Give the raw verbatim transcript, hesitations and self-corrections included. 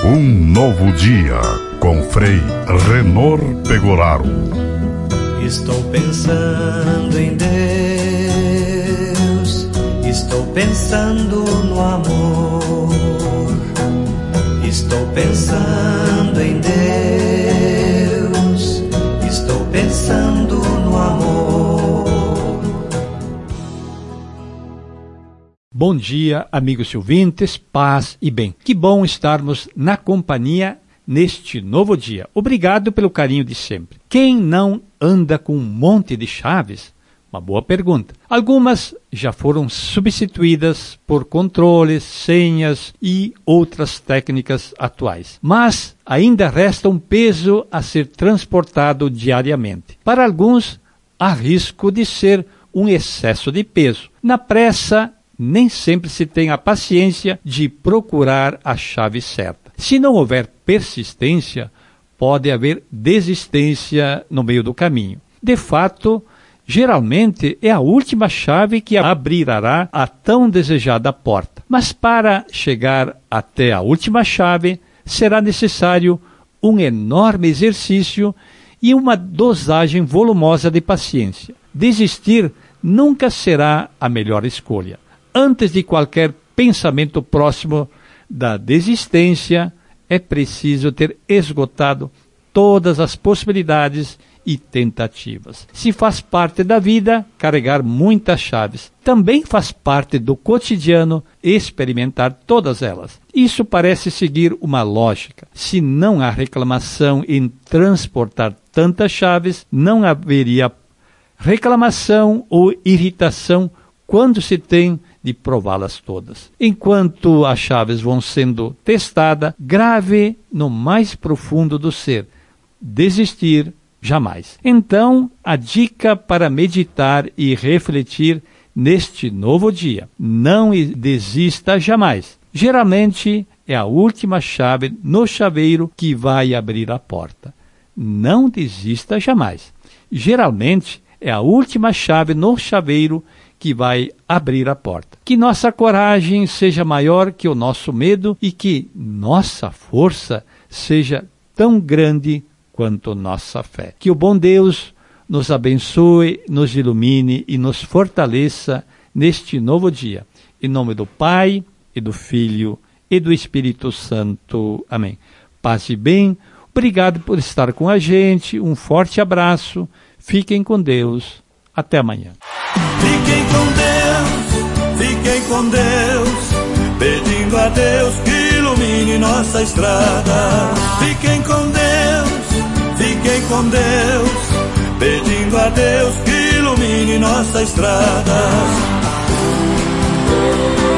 Um novo dia com Frei Renor Pegoraro. Estou pensando em Deus, estou pensando no amor, estou pensando em Deus, estou pensando no amor. Bom dia, amigos ouvintes, paz e bem. Que bom estarmos na companhia neste novo dia. Obrigado pelo carinho de sempre. Quem não anda com um monte de chaves? Uma boa pergunta. Algumas já foram substituídas por controles, senhas e outras técnicas atuais. Mas ainda resta um peso a ser transportado diariamente. Para alguns, há risco de ser um excesso de peso. Na pressa, nem sempre se tem a paciência de procurar a chave certa. Se não houver persistência, pode haver desistência no meio do caminho. De fato, geralmente é a última chave que abrirá a tão desejada porta. Mas para chegar até a última chave, será necessário um enorme exercício e uma dosagem volumosa de paciência. Desistir nunca será a melhor escolha. Antes de qualquer pensamento próximo da desistência, é preciso ter esgotado todas as possibilidades e tentativas. Se faz parte da vida carregar muitas chaves, também faz parte do cotidiano experimentar todas elas. Isso parece seguir uma lógica. Se não há reclamação em transportar tantas chaves, não haveria reclamação ou irritação quando se tem de prová-las todas. Enquanto as chaves vão sendo testadas, grave no mais profundo do ser: desistir jamais. Então, a dica para meditar e refletir neste novo dia: não desista jamais. Geralmente é a última chave no chaveiro que vai abrir a porta. Não desista jamais. Geralmente é a última chave no chaveiro que vai abrir a porta. Que nossa coragem seja maior que o nosso medo e que nossa força seja tão grande quanto nossa fé. Que o bom Deus nos abençoe, nos ilumine e nos fortaleça neste novo dia. Em nome do Pai, e do Filho, e do Espírito Santo. Amém. Paz e bem. Obrigado por estar com a gente. Um forte abraço. Fiquem com Deus. Até amanhã. Fiquem com Deus, fiquem com Deus, pedindo a Deus que ilumine nossa estrada. Fiquem com Deus, fiquem com Deus, pedindo a Deus que ilumine nossa estrada.